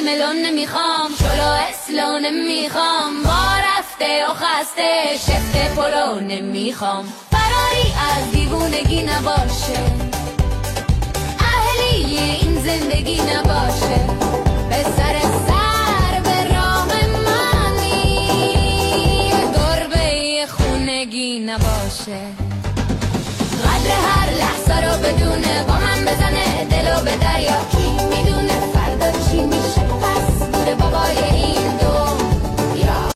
ملون نمیخوام، شلو اسلو نمیخوام، با رفته و خسته شفت پلو نمیخوام. فراری از دیوونگی نباشه، اهلی این زندگی نباشه، به سر به راه منی گربه خونگی نباشه.